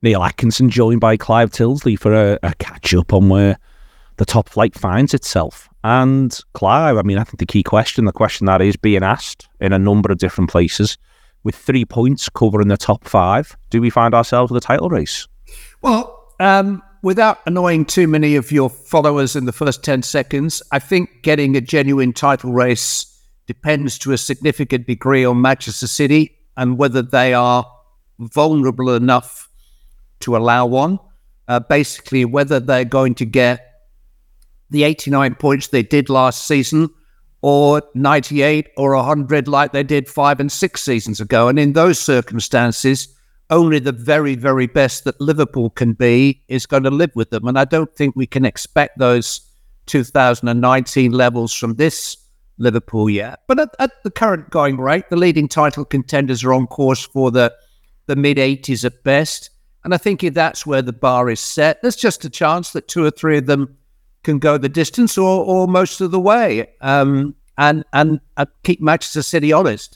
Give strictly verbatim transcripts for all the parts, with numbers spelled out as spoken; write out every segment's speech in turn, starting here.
Neil Atkinson joined by Clive Tildesley for a, a catch-up on where the top flight finds itself. And Clive, I mean, I think the key question, the question that is being asked in a number of different places, with three points covering the top five, do we find ourselves with a title race? Well, um, without annoying too many of your followers in the first ten seconds, I think getting a genuine title race depends to a significant degree on Manchester City and whether they are vulnerable enough to allow one. Uh, basically, whether they're going to get the eighty-nine points they did last season or ninety-eight or one hundred like they did five and six seasons ago. And in those circumstances, only the very, very best that Liverpool can be is going to live with them. And I don't think we can expect those two thousand nineteen levels from this Liverpool yet. But at, at the current going rate, the leading title contenders are on course for the, the mid-eighties at best. And I think if that's where the bar is set, there's just a chance that two or three of them can go the distance or, or most of the way, um, and, and and keep Manchester City honest.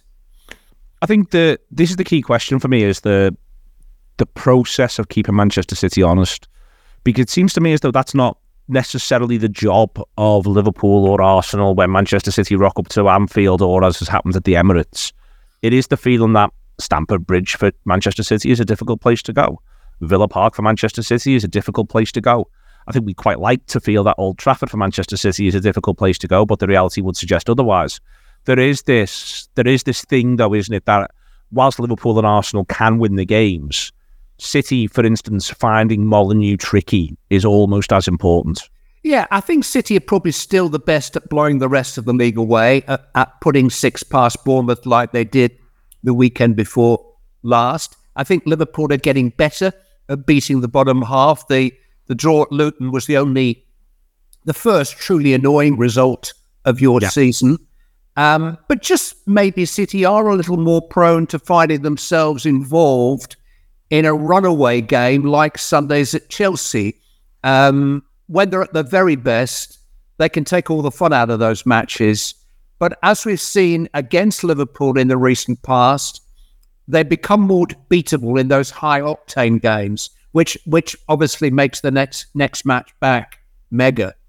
I think the this is the key question for me, is the the process of keeping Manchester City honest, because it seems to me as though that's not necessarily the job of Liverpool or Arsenal when Manchester City rock up to Anfield or as has happened at the Emirates. It is the feeling that Stamford Bridge for Manchester City is a difficult place to go. Villa Park for Manchester City is a difficult place to go. I think we quite like to feel that Old Trafford for Manchester City is a difficult place to go, but the reality would suggest otherwise. There is this, there is this thing, though, isn't it, that whilst Liverpool and Arsenal can win the games, City, for instance, finding Molineux tricky is almost as important. Yeah, I think City are probably still the best at blowing the rest of the league away, at, at putting six past Bournemouth like they did the weekend before last. I think Liverpool are getting better at beating the bottom half. The The draw at Luton was the only, the first truly annoying result of your yeah. season. Um, but just maybe City are a little more prone to finding themselves involved in a runaway game like Sundays at Chelsea. Um, when they're at the very best, they can take all the fun out of those matches. But as we've seen against Liverpool in the recent past, they become more beatable in those high-octane games, which which obviously makes the next next match back mega.